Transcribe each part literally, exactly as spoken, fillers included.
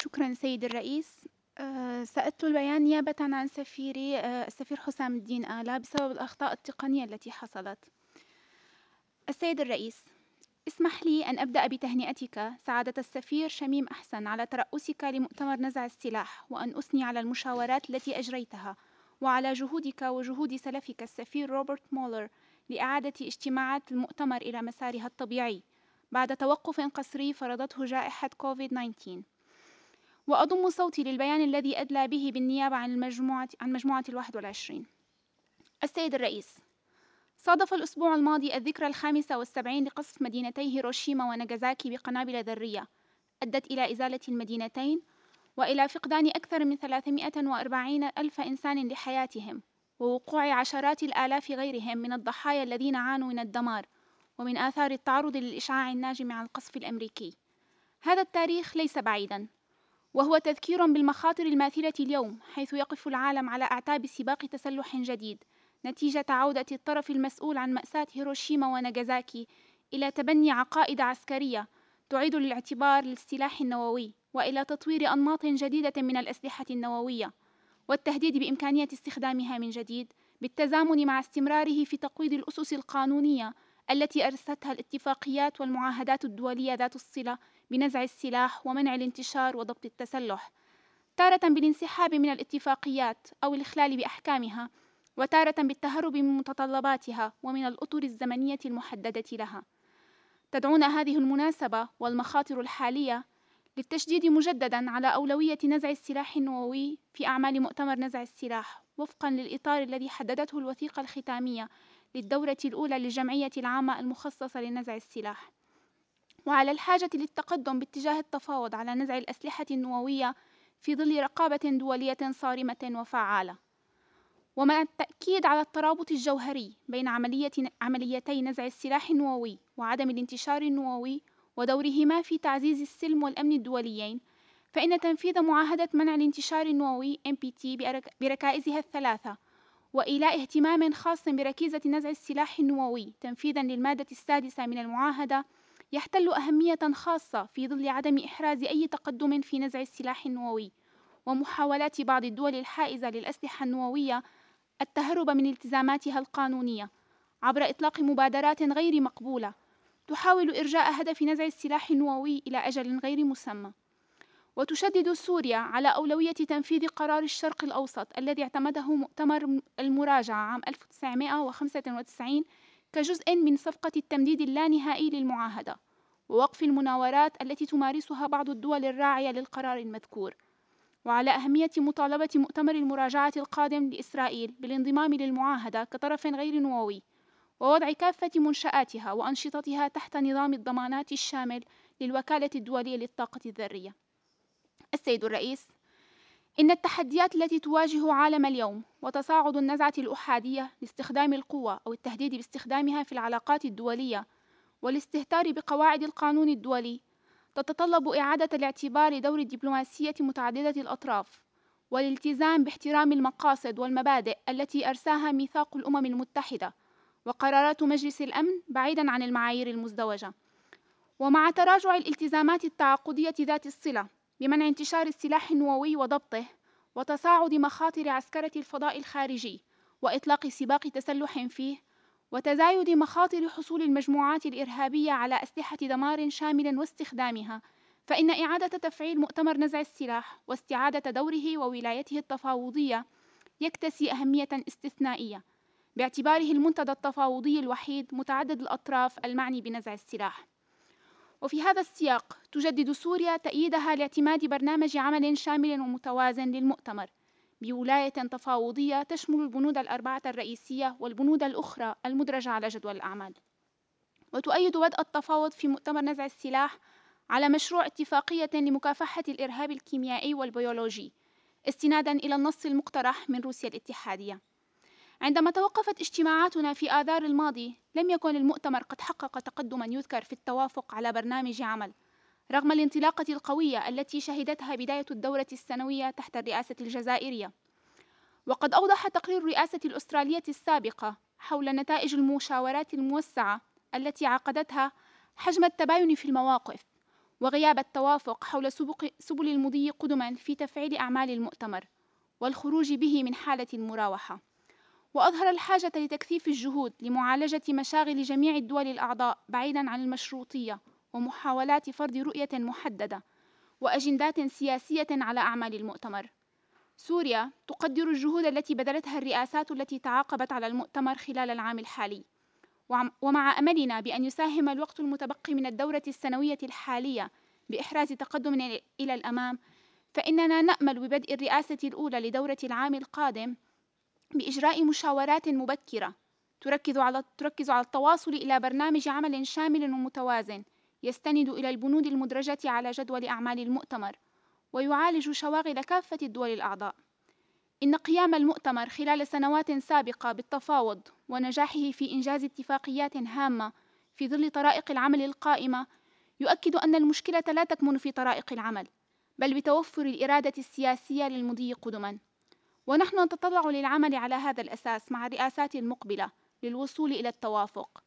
شكرًا سيدي الرئيس. آآ سأدلُ البيان نيابةً عن سفيري آآ السفير حسام الدين آلة بسبب الأخطاء التقنية التي حصلت. السيد الرئيس، اسمح لي أن أبدأ بتهنئتك سعادة السفير شميم أحسن على ترأسك لمؤتمر نزع السلاح، وأن أثني على المشاورات التي أجريتها، وعلى جهودك وجهود سلفك السفير روبرت مولر لإعادة اجتماعات المؤتمر إلى مسارها الطبيعي بعد توقف قسري فرضته جائحة كوفيد تسعة عشر. وأضم صوتي للبيان الذي أدلى به بالنيابة عن المجموعة عن مجموعة الواحد والعشرين. السيد الرئيس، صادف الأسبوع الماضي الذكرى الخامسة والسبعين لقصف مدينتي هيروشيما وناغازاكي بقنابل ذرية أدت إلى إزالة المدينتين وإلى فقدان أكثر من ثلاثمائة وأربعين ألف إنسان لحياتهم، ووقوع عشرات الآلاف غيرهم من الضحايا الذين عانوا من الدمار ومن آثار التعرض للإشعاع الناجم عن القصف الأمريكي. هذا التاريخ ليس بعيداً، وهو تذكير بالمخاطر الماثلة اليوم، حيث يقف العالم على أعتاب سباق تسلح جديد نتيجة عودة الطرف المسؤول عن مأساة هيروشيما وناغازاكي إلى تبني عقائد عسكرية تعيد الاعتبار للسلاح النووي، وإلى تطوير أنماط جديدة من الأسلحة النووية، والتهديد بإمكانية استخدامها من جديد بالتزامن مع استمراره في تقويض الأسس القانونية التي أرستها الاتفاقيات والمعاهدات الدولية ذات الصلة بنزع السلاح ومنع الانتشار وضبط التسلح، تارة بالانسحاب من الاتفاقيات أو الإخلال بأحكامها، وتارة بالتهرب من متطلباتها ومن الأطر الزمنية المحددة لها. تدعونا هذه المناسبة والمخاطر الحالية للتشديد مجدداً على أولوية نزع السلاح النووي في أعمال مؤتمر نزع السلاح وفقاً للإطار الذي حددته الوثيقة الختامية للدورة الأولى للجمعية العامة المخصصة لنزع السلاح، وعلى الحاجة للتقدم باتجاه التفاوض على نزع الأسلحة النووية في ظل رقابة دولية صارمة وفعالة، ومع التأكيد على الترابط الجوهري بين عملية عمليتي نزع السلاح النووي وعدم الانتشار النووي ودورهما في تعزيز السلم والأمن الدوليين، فإن تنفيذ معاهدة منع الانتشار النووي إن بي تي بركائزها الثلاثة وإيلاء اهتمام خاص بركيزة نزع السلاح النووي تنفيذاً للمادة السادسة من المعاهدة يحتل أهمية خاصة في ظل عدم إحراز أي تقدم في نزع السلاح النووي، ومحاولات بعض الدول الحائزة للأسلحة النووية التهرب من التزاماتها القانونية عبر إطلاق مبادرات غير مقبولة تحاول إرجاء هدف نزع السلاح النووي إلى أجل غير مسمى. وتشدد سوريا على أولوية تنفيذ قرار الشرق الأوسط الذي اعتمده مؤتمر المراجعة عام ألف وتسعمائة وخمسة وتسعين كجزء من صفقة التمديد اللانهائي للمعاهدة، ووقف المناورات التي تمارسها بعض الدول الراعية للقرار المذكور، وعلى أهمية مطالبة مؤتمر المراجعة القادم لإسرائيل بالانضمام للمعاهدة كطرف غير نووي، ووضع كافة منشآتها وأنشطتها تحت نظام الضمانات الشامل للوكالة الدولية للطاقة الذرية. السيد الرئيس، إن التحديات التي تواجه عالم اليوم وتصاعد النزعة الأحادية لاستخدام القوة أو التهديد باستخدامها في العلاقات الدولية والاستهتار بقواعد القانون الدولي تتطلب إعادة الاعتبار لدور الدبلوماسية متعددة الأطراف والالتزام باحترام المقاصد والمبادئ التي أرساها ميثاق الأمم المتحدة وقرارات مجلس الأمن بعيداً عن المعايير المزدوجة. ومع تراجع الالتزامات التعاقدية ذات الصلة بمنع انتشار السلاح النووي وضبطه، وتصاعد مخاطر عسكرة الفضاء الخارجي وإطلاق سباق تسلح فيه، وتزايد مخاطر حصول المجموعات الإرهابية على أسلحة دمار شامل واستخدامها، فإن إعادة تفعيل مؤتمر نزع السلاح واستعادة دوره وولايته التفاوضية يكتسي أهمية استثنائية باعتباره المنتدى التفاوضي الوحيد متعدد الأطراف المعني بنزع السلاح. وفي هذا السياق تجدد سوريا تأييدها لاعتماد برنامج عمل شامل ومتوازن للمؤتمر بولاية تفاوضية تشمل البنود الأربعة الرئيسية والبنود الأخرى المدرجة على جدول الأعمال، وتؤيد بدء التفاوض في مؤتمر نزع السلاح على مشروع اتفاقية لمكافحة الإرهاب الكيميائي والبيولوجي استناداً إلى النص المقترح من روسيا الاتحادية. عندما توقفت اجتماعاتنا في آذار الماضي لم يكن المؤتمر قد حقق تقدماً يذكر في التوافق على برنامج عمل، رغم الانطلاقة القوية التي شهدتها بداية الدورة السنوية تحت الرئاسة الجزائرية. وقد أوضح تقرير الرئاسة الأسترالية السابقة حول نتائج المشاورات الموسعة التي عقدتها حجم التباين في المواقف وغياب التوافق حول سبل المضي قدما في تفعيل أعمال المؤتمر والخروج به من حالة المراوحة. وأظهر الحاجة لتكثيف الجهود لمعالجة مشاغل جميع الدول الأعضاء بعيدًا عن المشروطية ومحاولات فرض رؤية محددة وأجندات سياسية على أعمال المؤتمر. سوريا تقدر الجهود التي بذلتها الرئاسات التي تعاقبت على المؤتمر خلال العام الحالي، ومع أملنا بأن يساهم الوقت المتبقي من الدورة السنوية الحالية بإحراز تقدم إلى الأمام، فإننا نأمل ببدء الرئاسة الأولى لدورة العام القادم بإجراء مشاورات مبكرة تركز على تركز على التواصل إلى برنامج عمل شامل ومتوازن يستند إلى البنود المدرجة على جدول أعمال المؤتمر ويعالج شواغل كافة الدول الأعضاء. إن قيام المؤتمر خلال سنوات سابقة بالتفاوض ونجاحه في إنجاز اتفاقيات هامة في ظل طرائق العمل القائمة يؤكد أن المشكلة لا تكمن في طرائق العمل، بل بتوفر الإرادة السياسية للمضي قدما. ونحن نتطلع للعمل على هذا الأساس مع الرئاسات المقبلة للوصول إلى التوافق.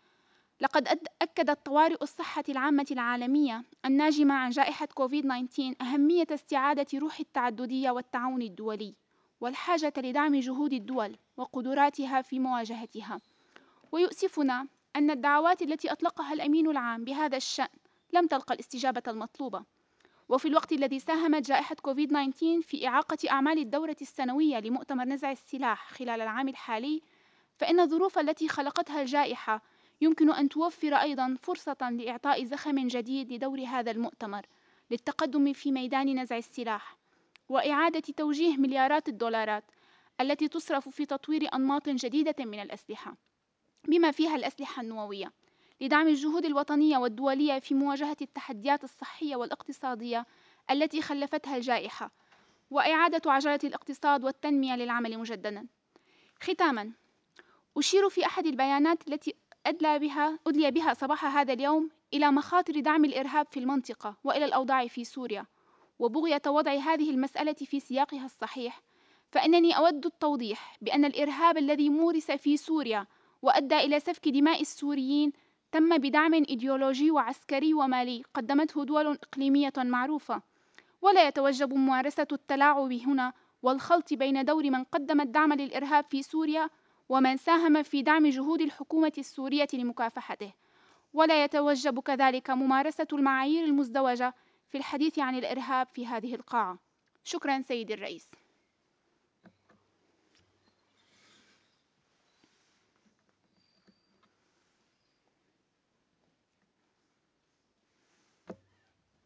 لقد أكدت طوارئ الصحة العامة العالمية الناجمة عن جائحة كوفيد تسعة عشر أهمية استعادة روح التعددية والتعاون الدولي والحاجة لدعم جهود الدول وقدراتها في مواجهتها. ويؤسفنا أن الدعوات التي أطلقها الأمين العام بهذا الشأن لم تلقى الاستجابة المطلوبة. وفي الوقت الذي ساهمت جائحة كوفيد تسعة عشر في إعاقة أعمال الدورة السنوية لمؤتمر نزع السلاح خلال العام الحالي، فإن الظروف التي خلقتها الجائحة يمكن أن توفر أيضًا فرصة لإعطاء زخم جديد لدور هذا المؤتمر للتقدم في ميدان نزع السلاح، وإعادة توجيه مليارات الدولارات التي تصرف في تطوير أنماط جديدة من الأسلحة، بما فيها الأسلحة النووية، لدعم الجهود الوطنية والدولية في مواجهة التحديات الصحية والاقتصادية التي خلفتها الجائحة، وإعادة عجلة الاقتصاد والتنمية للعمل مجددًا. ختامًا، أشير في أحد البيانات التي أدلى بها أدلي بها صباح هذا اليوم إلى مخاطر دعم الإرهاب في المنطقة وإلى الأوضاع في سوريا، وبغية وضع هذه المسألة في سياقها الصحيح، فإنني أود التوضيح بأن الإرهاب الذي مورس في سوريا وأدى إلى سفك دماء السوريين تم بدعم إيديولوجي وعسكري ومالي قدمته دول إقليمية معروفة، ولا يتوجب ممارسة التلاعب هنا والخلط بين دور من قدم الدعم للإرهاب في سوريا ومن ساهم في دعم جهود الحكومة السورية لمكافحته، ولا يتوجب كذلك ممارسة المعايير المزدوجة في الحديث عن الإرهاب في هذه القاعة. شكرا سيدي الرئيس.